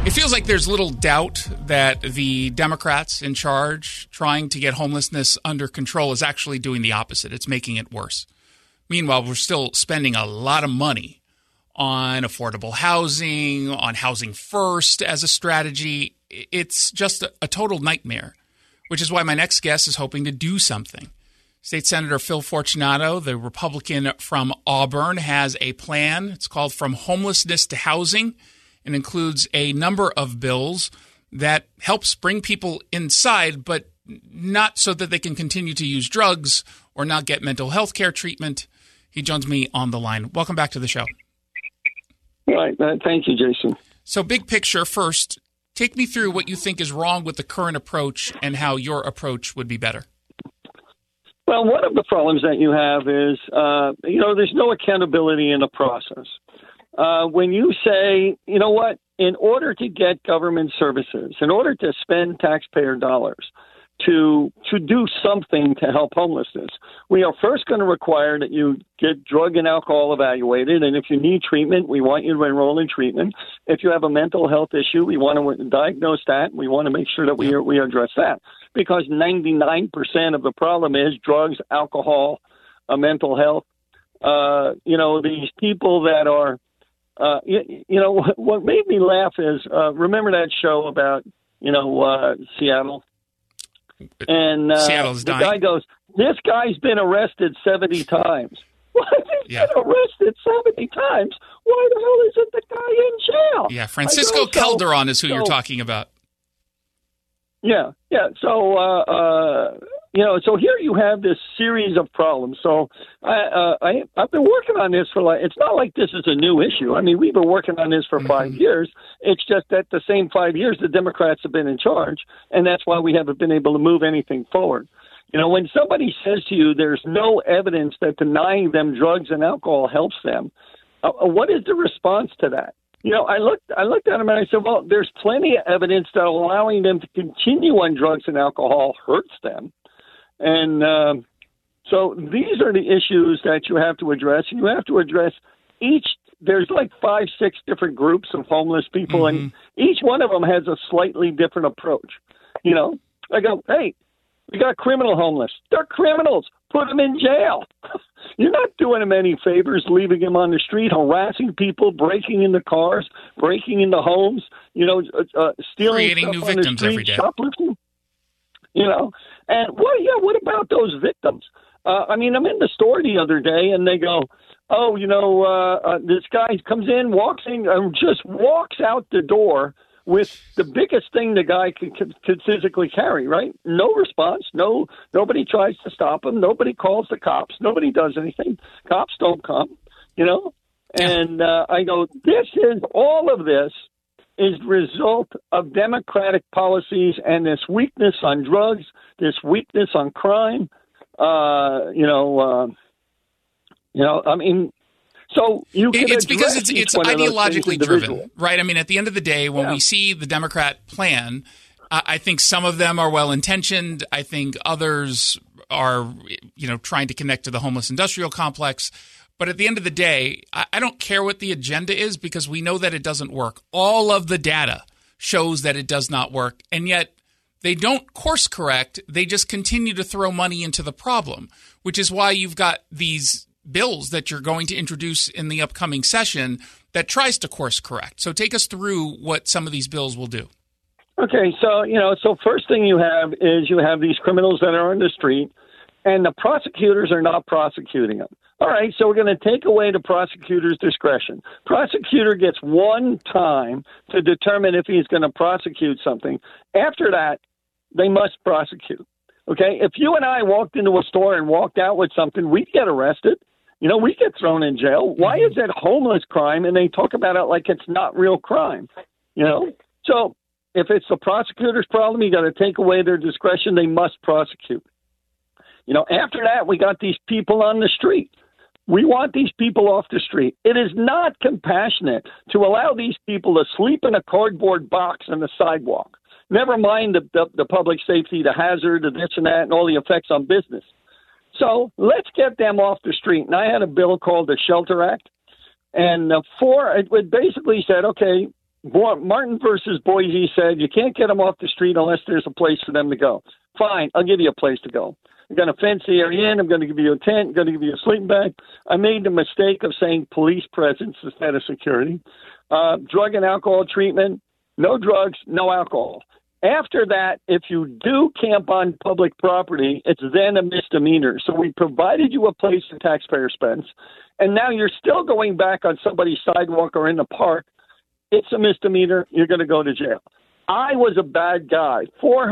It feels like there's little doubt that the Democrats in charge trying to get homelessness under control is actually doing the opposite. It's making it worse. Meanwhile, we're still spending a lot of money on affordable housing, on housing first as a strategy. It's just a total nightmare, which is why my next guest is hoping to do something. State Senator Phil Fortunato, the Republican from Auburn, has a plan. It's called From Homelessness to Housing, and includes a number of bills that helps bring people inside, but not so that they can continue to use drugs or not get mental health care treatment. He joins me on the line. Welcome back to the show. All right. Thank you, Jason. So big picture first, take me through what you think is wrong with the current approach and how your approach would be better. Well, one of the problems that you have is, there's no accountability in the process. When you say, you know what, in order to get government services, in order to spend taxpayer dollars to do something to help homelessness, we are first going to require that you get drug and alcohol evaluated. And if you need treatment, we want you to enroll in treatment. If you have a mental health issue, we want to diagnose that. We want to make sure that we address that, because 99% of the problem is drugs, alcohol, mental health. These people that are, what made me laugh is, remember that show about, Seattle? And Seattle's the dying. guy goes, this guy's been arrested 70 times. What? He's been arrested 70 times? Why the hell isn't the guy in jail? Yeah, Francisco Calderon is who you're talking about. Yeah. So here you have this series of problems. So I've been working on this for it's not like this is a new issue. I mean, we've been working on this for 5 years. It's just that the same 5 years the Democrats have been in charge, and that's why we haven't been able to move anything forward. When somebody says to you there's no evidence that denying them drugs and alcohol helps them, what is the response to that? I looked at him and I said, well, there's plenty of evidence that allowing them to continue on drugs and alcohol hurts them. And so these are the issues that you have to address. You have to address there's like 5-6 different groups of homeless people, and each one of them has a slightly different approach. I go, hey, we got criminal homeless. They're criminals. Put them in jail. You're not doing them any favors, leaving them on the street, harassing people, breaking into cars, breaking into homes, stealing creating stuff new on victims the street, every day. shoplifting. And what about those victims? I'm in the store the other day, and they go, this guy comes in, walks in, just walks out the door with the biggest thing the guy could physically carry, right? No response. Nobody tries to stop him. Nobody calls the cops. Nobody does anything. Cops don't come, And I go, all of this is the result of Democratic policies and this weakness on drugs, this weakness on crime. So it's because it's ideologically driven, right? I mean, at the end of the day, when we see the Democrat plan, I think some of them are well-intentioned. I think others are, trying to connect to the homeless industrial complex. But at the end of the day, I don't care what the agenda is, because we know that it doesn't work. All of the data shows that it does not work. And yet they don't course correct. They just continue to throw money into the problem, which is why you've got these bills that you're going to introduce in the upcoming session that tries to course correct. So take us through what some of these bills will do. Okay, so first thing you have is you have these criminals that are on the street, and the prosecutors are not prosecuting them. All right, so we're going to take away the prosecutor's discretion. Prosecutor gets one time to determine if he's going to prosecute something. After that, they must prosecute. Okay, if you and I walked into a store and walked out with something, we'd get arrested. We get thrown in jail. Why is it homeless crime? And they talk about it like it's not real crime. So if it's the prosecutor's problem, you got to take away their discretion. They must prosecute. After that, we got these people on the street. We want these people off the street. It is not compassionate to allow these people to sleep in a cardboard box on the sidewalk. Never mind the public safety, the hazard, the this and that, and all the effects on business. So let's get them off the street. And I had a bill called the Shelter Act. And it basically said, okay, Martin versus Boise said you can't get them off the street unless there's a place for them to go. Fine, I'll give you a place to go. I'm going to fence the area in. I'm going to give you a tent. I'm going to give you a sleeping bag. I made the mistake of saying police presence instead of security. Drug and alcohol treatment, no drugs, no alcohol. After that, if you do camp on public property, it's then a misdemeanor. So we provided you a place the taxpayer spends, and now you're still going back on somebody's sidewalk or in the park. It's a misdemeanor. You're going to go to jail. I was a bad guy.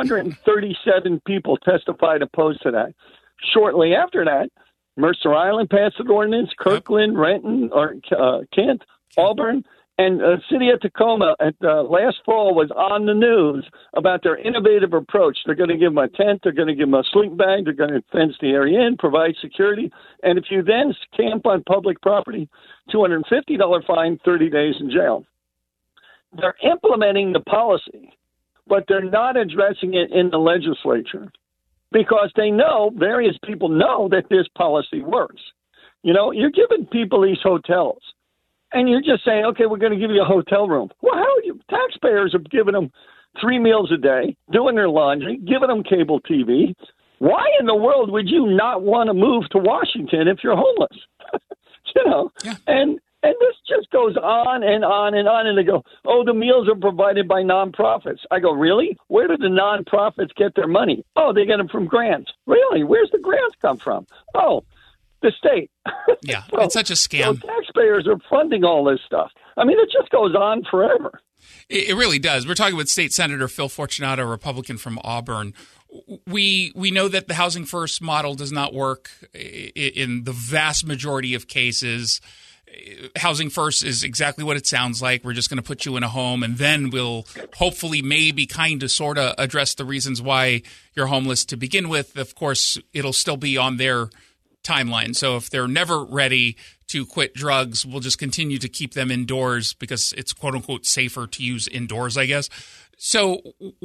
437 people testified opposed to that. Shortly after that, Mercer Island passed an ordinance, Kirkland, Renton, or Kent, Auburn, and the city of Tacoma last fall was on the news about their innovative approach. They're going to give them a tent. They're going to give them a sleeping bag. They're going to fence the area in, provide security. And if you then camp on public property, $250 fine, 30 days in jail. They're implementing the policy, but they're not addressing it in the legislature because they know, various people know that this policy works. You know, you're giving people these hotels. And you're just saying, okay, we're going to give you a hotel room. Well, how are you? Taxpayers are giving them 3 meals a day, doing their laundry, giving them cable TV. Why in the world would you not want to move to Washington if you're homeless? You know, yeah. And this just goes on and on and on. And they go, oh, the meals are provided by nonprofits. I go, really? Where do the nonprofits get their money? Oh, they get them from grants. Really? Where's the grants come from? Oh, the state. Yeah, so, it's such a scam. So taxpayers are funding all this stuff. I mean, it just goes on forever. It really does. We're talking with State Senator Phil Fortunato, a Republican from Auburn. We know that the Housing First model does not work in the vast majority of cases. Housing First is exactly what it sounds like. We're just going to put you in a home, and then we'll hopefully maybe kind of sort of address the reasons why you're homeless to begin with. Of course, it'll still be on their timeline. So if they're never ready to quit drugs, we'll just continue to keep them indoors because it's quote unquote safer to use indoors, I guess. So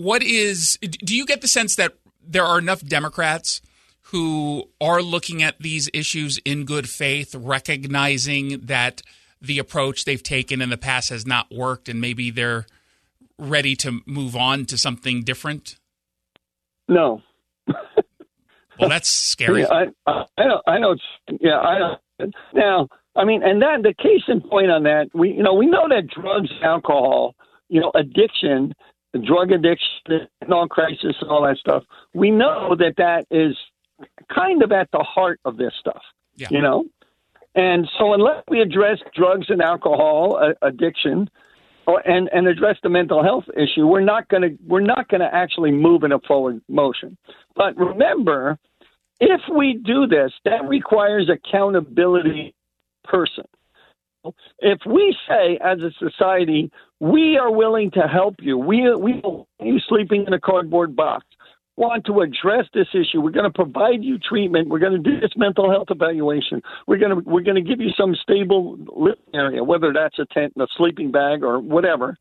do you get the sense that there are enough Democrats who are looking at these issues in good faith, recognizing that the approach they've taken in the past has not worked and maybe they're ready to move on to something different? No. Well, that's scary. I know. Yeah, I know. Now, I mean, and then the case in point on that, we know that drugs, alcohol, addiction, drug addiction, fentanyl crisis, and all that stuff. We know that is kind of at the heart of this stuff. Yeah. And so unless we address drugs and alcohol addiction, and address the mental health issue, we're not going to actually move in a forward motion. But remember, if we do this, that requires accountability person. If we say as a society, we are willing to help you, we want you sleeping in a cardboard box, want to address this issue, we're going to provide you treatment, we're going to do this mental health evaluation, we're going to give you some stable living area, whether that's a tent and a sleeping bag or whatever,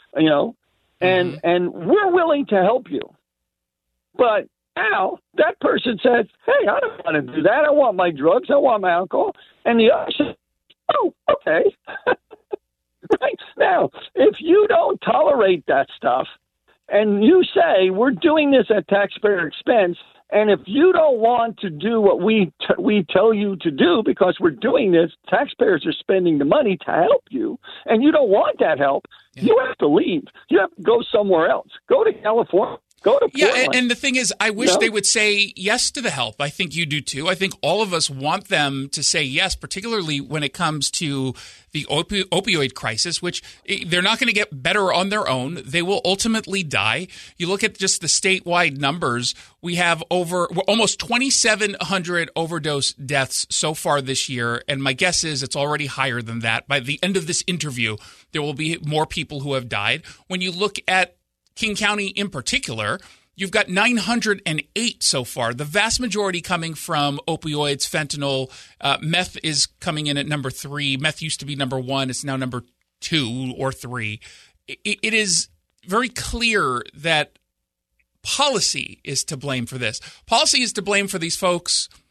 and we're willing to help you. But now that person says, hey, I don't want to do that. I want my drugs. I want my alcohol. And the other says, oh, okay. Right now, if you don't tolerate that stuff and you say we're doing this at taxpayer expense, and if you don't want to do what we tell you to do because we're doing this, taxpayers are spending the money to help you, and you don't want that help, you have to leave. You have to go somewhere else. Go to California. Go to Portland. Yeah, and the thing is, I wish they would say yes to the help. I think you do too. I think all of us want them to say yes, particularly when it comes to the opioid crisis, which they're not going to get better on their own. They will ultimately die. You look at just the statewide numbers, we have almost 2,700 overdose deaths so far this year, and my guess is it's already higher than that. By the end of this interview, there will be more people who have died. When you look at King County in particular, you've got 908 so far, the vast majority coming from opioids, fentanyl. Meth is coming in at number 3. Meth used to be number 1. It's now number 2 or 3. It is very clear that policy is to blame for this. Policy is to blame for these folks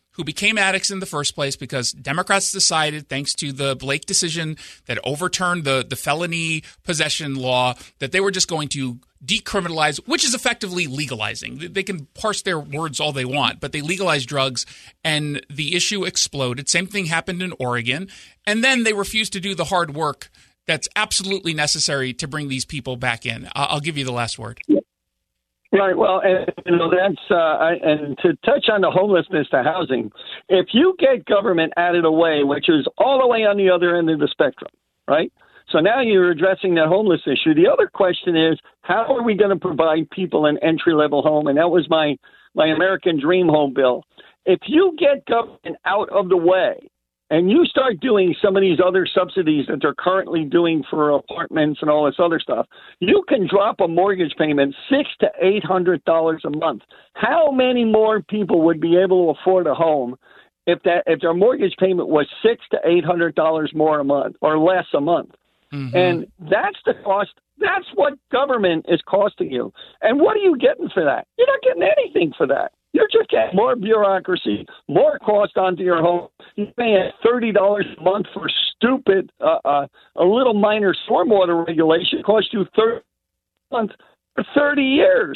who became addicts in the first place because Democrats decided, thanks to the Blake decision that overturned the felony possession law, that they were just going to decriminalize, which is effectively legalizing. They can parse their words all they want, but they legalized drugs and the issue exploded. Same thing happened in Oregon. And then they refused to do the hard work that's absolutely necessary to bring these people back in. I'll give you the last word. Right. Well, and that's and to touch on the homelessness to housing, if you get government out of the way, which is all the way on the other end of the spectrum, right? So now you're addressing that homeless issue. The other question is, how are we going to provide people an entry-level home? And that was my American Dream Home bill. If you get government out of the way and you start doing some of these other subsidies that they're currently doing for apartments and all this other stuff, you can drop a mortgage payment $600 to $800 a month. How many more people would be able to afford a home if their mortgage payment was $600 to $800 more a month or less a month? Mm-hmm. And that's the cost. That's what government is costing you. And what are you getting for that? You're not getting anything for that. You're just getting more bureaucracy, more cost onto your home. You're paying $30 a month for stupid, a little minor stormwater regulation costs you $30 a month for 30 years.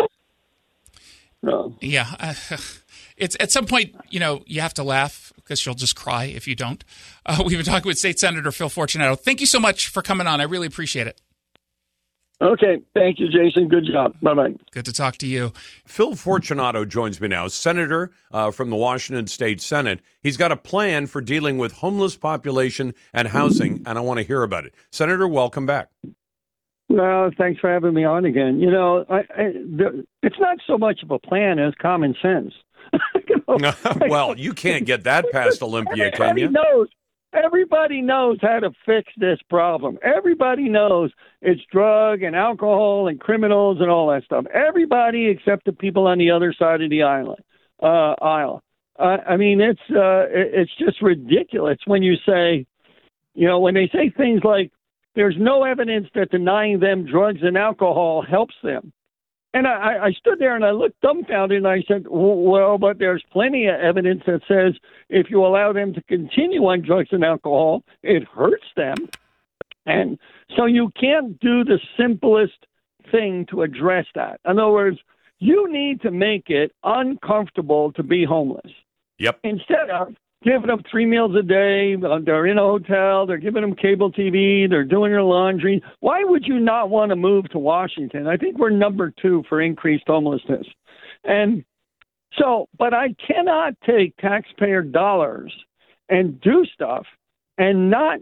No. Yeah. It's at some point, you have to laugh because you'll just cry if you don't. We've been talking with State Senator Phil Fortunato. Thank you so much for coming on. I really appreciate it. Okay. Thank you, Jason. Good job. Bye-bye. Good to talk to you. Phil Fortunato joins me now, Senator from the Washington State Senate. He's got a plan for dealing with homeless population and housing, and I want to hear about it. Senator, welcome back. Well, thanks for having me on again. It's not so much of a plan as common sense. Well, you can't get that past Olympia, can you? Everybody knows how to fix this problem. Everybody knows it's drug and alcohol and criminals and all that stuff. Everybody except the people on the other side of the aisle. I mean, it's just ridiculous when you say, when they say things like, there's no evidence that denying them drugs and alcohol helps them. And I stood there and I looked dumbfounded and I said, well, but there's plenty of evidence that says if you allow them to continue on drugs and alcohol, it hurts them. And so you can't do the simplest thing to address that. In other words, you need to make it uncomfortable to be homeless. Yep. Instead of giving them 3 meals a day, they're in a hotel, they're giving them cable TV, they're doing their laundry. Why would you not want to move to Washington? I think we're number 2 for increased homelessness. And so, but I cannot take taxpayer dollars and do stuff and not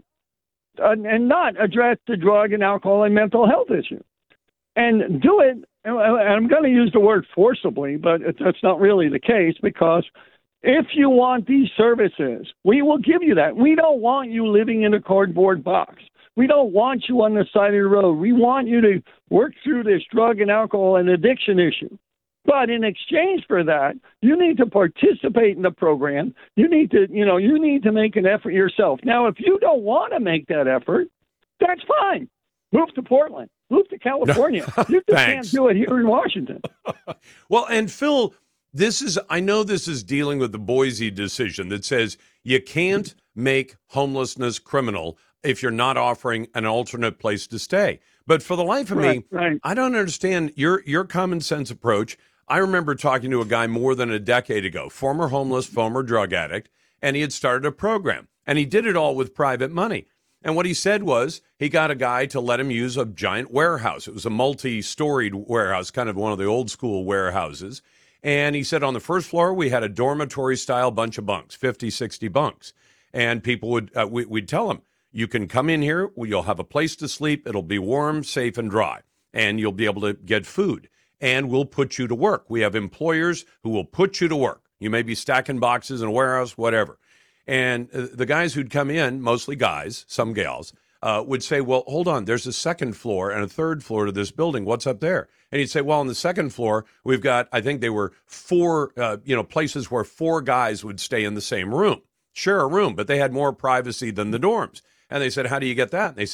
address the drug and alcohol and mental health issue. And do it, and I'm going to use the word forcibly, but that's not really the case because if you want these services, we will give you that. We don't want you living in a cardboard box. We don't want you on the side of the road. We want you to work through this drug and alcohol and addiction issue. But in exchange for that, you need to participate in the program. You need to make an effort yourself. Now, if you don't want to make that effort, that's fine. Move to Portland. Move to California. You just can't do it here in Washington. Well, and Phil, I know this is dealing with the Boise decision that says you can't make homelessness criminal if you're not offering an alternate place to stay. But for the life of me, I don't understand your common sense approach. I remember talking to a guy more than a decade ago, former homeless, former drug addict, and he had started a program. And he did it all with private money. And what he said was he got a guy to let him use a giant warehouse. It was a multi-storied warehouse, kind of one of the old school warehouses. And he said on the first floor, we had a dormitory-style bunch of bunks, 50, 60 bunks. And people would, we'd tell them, you can come in here, you'll have a place to sleep, it'll be warm, safe, and dry, and you'll be able to get food, and we'll put you to work. We have employers who will put you to work. You may be stacking boxes in a warehouse, whatever. And the guys who'd come in, mostly guys, some gals, would say, well, hold on, there's a second floor and a third floor to this building. What's up there? And he'd say, well, on the second floor, we've got, I think they were 4, places where 4 guys would stay in the same room, share a room, but they had more privacy than the dorms. And they said, how do you get that? And they said,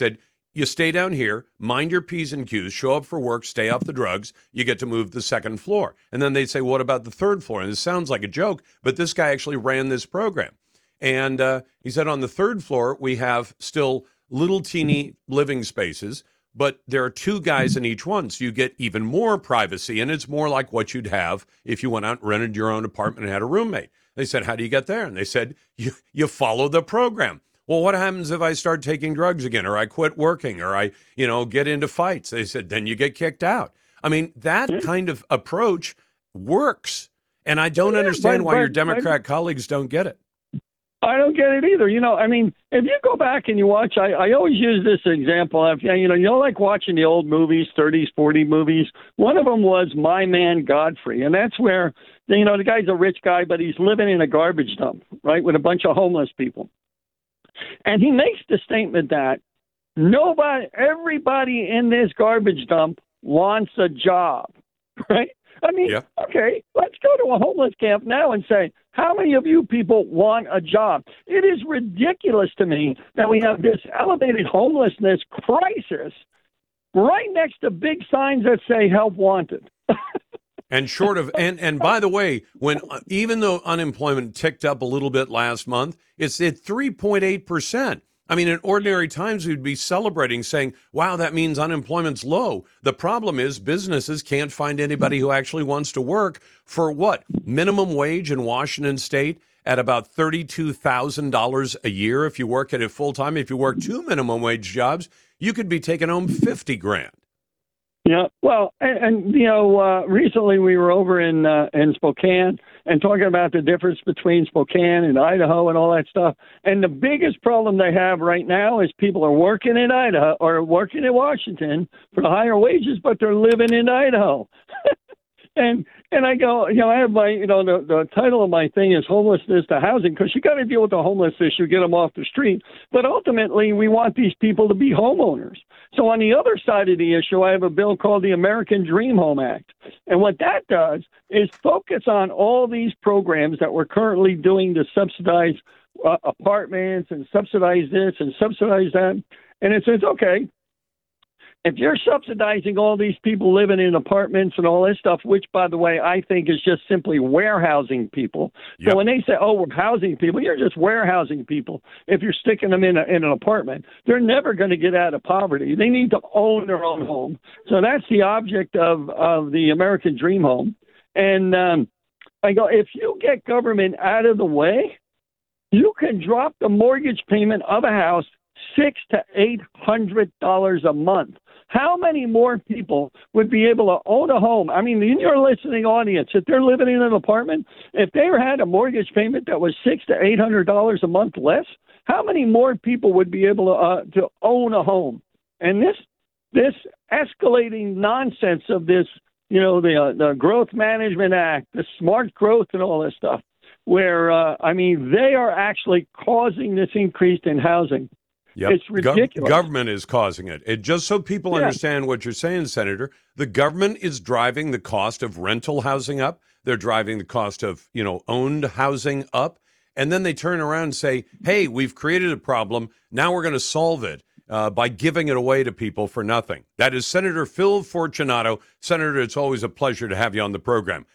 you stay down here, mind your P's and Q's, show up for work, stay off the drugs, you get to move the second floor. And then they'd say, what about the third floor? And this sounds like a joke, but this guy actually ran this program. And he said on the third floor, we have still little teeny living spaces, but there are 2 guys in each one, so you get even more privacy, and it's more like what you'd have if you went out and rented your own apartment and had a roommate. They said, how do you get there? And they said, you follow the program. Well, what happens if I start taking drugs again, or I quit working, or I, get into fights? They said, then you get kicked out. I mean, that kind of approach works, and I don't understand why your Democrat colleagues don't get it. I don't get it either. If you go back and you watch, I always use this example of, like watching the old movies, 30s, 40 movies. One of them was My Man Godfrey. And that's where, the guy's a rich guy, but he's living in a garbage dump, right, with a bunch of homeless people. And he makes the statement that everybody in this garbage dump wants a job, right? I mean, Okay, let's go to a homeless camp now and say, how many of you people want a job? It is ridiculous to me that we have this elevated homelessness crisis right next to big signs that say help wanted. And short of, and by the way, even though unemployment ticked up a little bit last month, it's at 3.8%. I mean, in ordinary times, we'd be celebrating, saying, wow, that means unemployment's low. The problem is businesses can't find anybody who actually wants to work for what? Minimum wage in Washington State at about $32,000 a year if you work at it full time. If you work 2 minimum wage jobs, you could be taking home $50,000. Yeah, well, and recently we were over in Spokane and talking about the difference between Spokane and Idaho and all that stuff. And the biggest problem they have right now is people are working in Idaho or working in Washington for the higher wages, but they're living in Idaho. And I go, I have my, the title of my thing is homelessness to housing, because you got to deal with the homeless issue, get them off the street. But ultimately, we want these people to be homeowners. So on the other side of the issue, I have a bill called the American Dream Home Act. And what that does is focus on all these programs that we're currently doing to subsidize apartments and subsidize this and subsidize that. And it says, okay, if you're subsidizing all these people living in apartments and all this stuff, which, by the way, I think is just simply warehousing people. Yep. So when they say, oh, we're housing people, you're just warehousing people. If you're sticking them in an apartment, they're never going to get out of poverty. They need to own their own home. So that's the object of the American Dream Home. And I go, if you get government out of the way, you can drop the mortgage payment of a house $600 to $800 a month. How many more people would be able to own a home? I mean, in your listening audience, if they're living in an apartment, if they had a mortgage payment that was $600 to $800 a month less, how many more people would be able to own a home? And this escalating nonsense of this, the Growth Management Act, the smart growth and all this stuff, where, they are actually causing this increase in housing. Yep. It's ridiculous. Government is causing it. Just so people understand what you're saying, Senator, the government is driving the cost of rental housing up. They're driving the cost of, owned housing up. And then they turn around and say, hey, we've created a problem. Now we're going to solve it by giving it away to people for nothing. That is Senator Phil Fortunato. Senator, it's always a pleasure to have you on the program.